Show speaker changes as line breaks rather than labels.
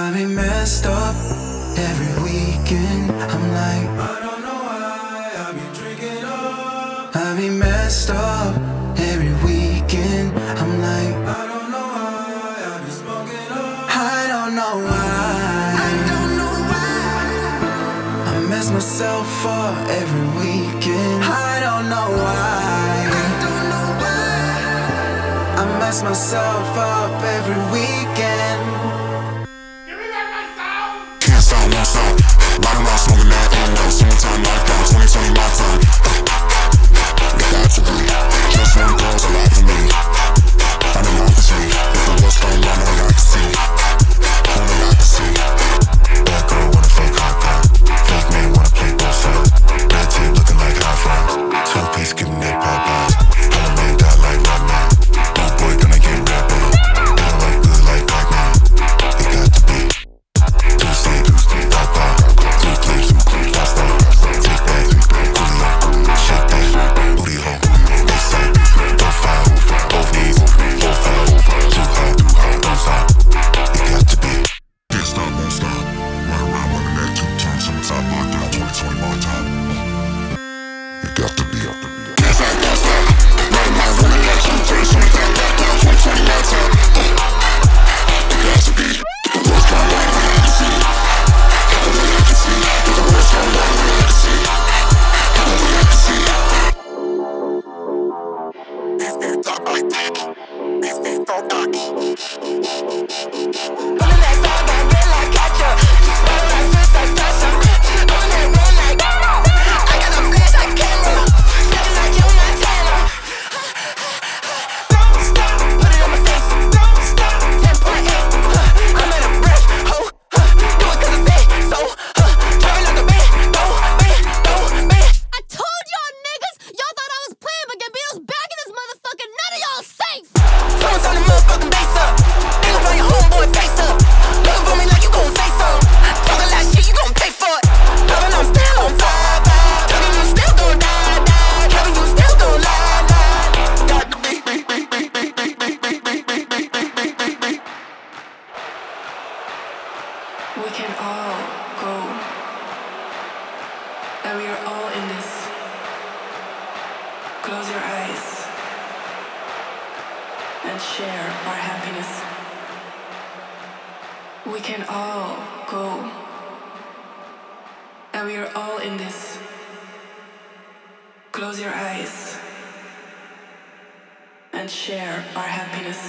I be messed up every weekend. I'm like,
I don't know why I be drinking up.
I be messed up every weekend. I'm like,
I don't know why I be smoking up.
I don't know why.
I don't know why.
I mess myself up every weekend. I don't know why.
I don't know why.
I mess myself up every weekend.
Can't stop, won't stop. Riding around smoking that no. Summertime lockdown, 2020 my time. You got to be. Just one girl's alive for me. Finding out for me. If the world's going wrong, only I can see. Only I can see. Bad girl wanna fake hot guy. Fake man wanna play both sides. Red tape looking like hot fries. Two-piece giving it Popeyes. All a man die like Rodman. No boy gonna get rapping. They don't like good like Pac-Man. It got to be. Tuesday, Papa, two clips, pasta, take that, Julio, shake that, booty hole, A-side, go foul, both knees, both foul, too hot, don't stop, it got to be. Can't stop, won't stop, ride around running that 2 times, summertime lockdown, 2020 my time. It got to be. Can't stop, won't stop, ride around running that 2 times, summertime lockdown, 2020 my time. It got to be. The world's gone wrong, only I can see. Only I can see. The world's gone wrong, only I can see. Only I can see. This talk like that. This talk like.
Pulling that song that red like ketchup. Smell like fish like ketchup. On that run like I got a flash like camera. Looking like you, Montana. Don't stop, put it on my face. Don't stop, 10.8. I'm in a brush, ho. Do it 'cause I say so. Driving like a man. I told y'all niggas, y'all thought I was playing, but Gambino's back in this motherfucker. None of y'all safe. Someone turn the motherfucking bass up. Ain't gon' find your homeboy face up. Looking for me like you gon' say so. Talking that shit, you gon' pay for it. Loving, I'm still on fire. Talking, you still gon' die. Kevin, you still gon' lie.
Got to be.
We can all go, and we are all in this. Close your eyes and share our happiness. We can all go, and we are all in this. Close your eyes and share our happiness.